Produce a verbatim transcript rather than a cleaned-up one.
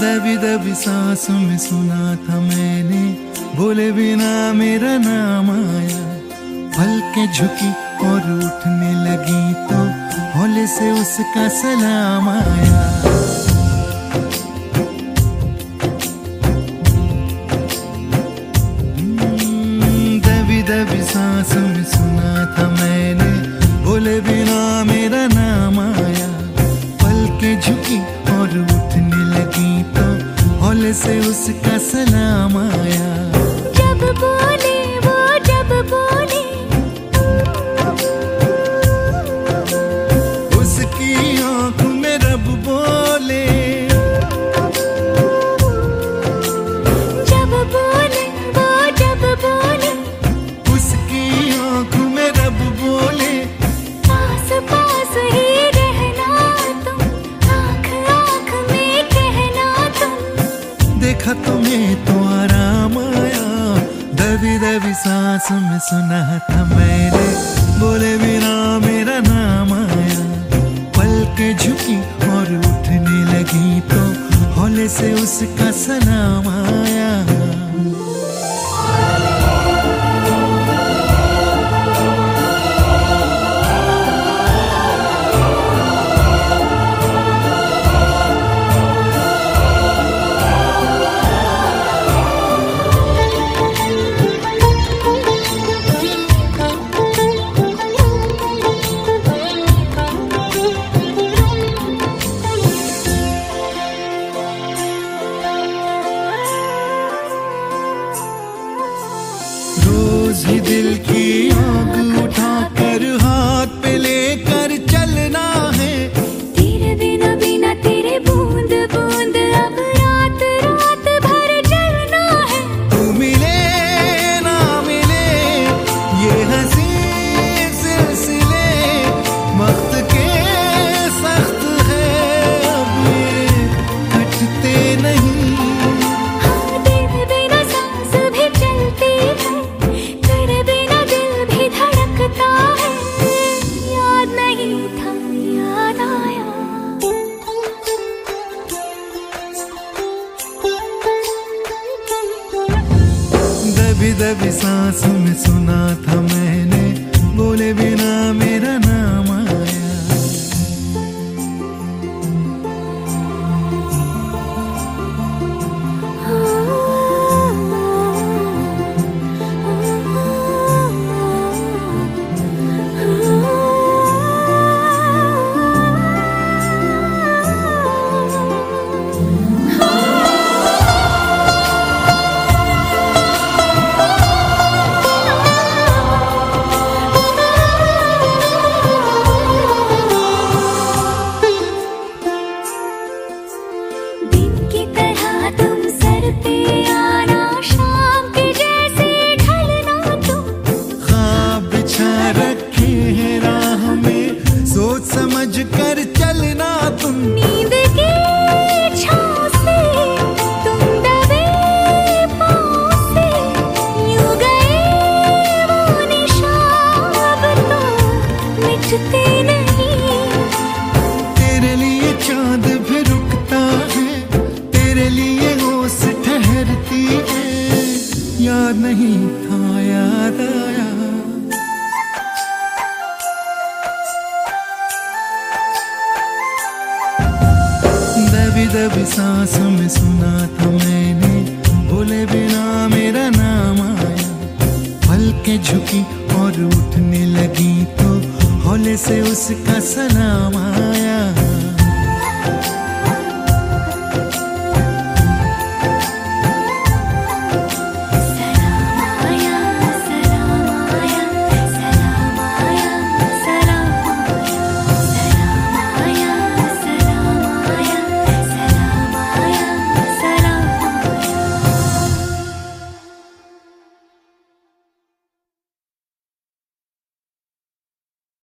दबी दबी सांसों में सुना था मैंने, बोले बिना मेरा नाम आया। पलकें झुकी और उठने लगी तो हौले से उसका सलाम आया। दबी दबी सांसों में सुना था मैंने, बोले बिना मेरा नाम आया। पलकें झुकी और उठने लगी तो हौले से उसका सलाम आया। जब बोले वो जब बोले, उसकी आंख में रब बोले। जब बोले वो जब बोले, उसकी आंख में रब बोले। पास पास ही रहना तुम, आँख आँख में कहना तुम। देखा तुम्हें तो आराम आया। दबी दबी सांस में सुना था मैंने, बोले बिना मेरा नाम आया। पलकें झुकी और उठने लगी तो हौले से उसका सलाम आया। रोज ही दिल की आग उठाकर हाथ पे लेकर चलना है। तेरे बिना बिना तेरे बूंद बूंद अब रात रात भर जलना है। तू मिले ना मिले ये हंसी सिलसिले वक्त के सख्त है, अब ये कटते नहीं। हाँ तेरे बिना सांस भी चलती है, तेरे बिना दिल भी धड़कता है। याद नहीं था याद आया। दबी दबी सांसों में सुना था मैंने, बोले बिना मेरा नाम आया। दिन की तरह तुम सर पे आना, शाम के जैसे ढलना तुम। ख्वाब बिछा रखे हैं राह में, सोच समझ कर चलना तुम। नींद की छाँव से तुम दबे पाँव से, यूं गए वो निशान अब तो मिटते नहीं। तेरे लिए चांद भी रुकता है, तेरे लिए होश ठहरती है। याद नहीं था याद आया। दबी दबी सांसों में सुना था मैंने, बोले बिना मेरा नाम आया। पलकें झुकी और उठने लगी तो हौले से उसका सलाम आया।